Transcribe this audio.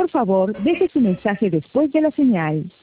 Por favor, deje su mensaje después de la señal.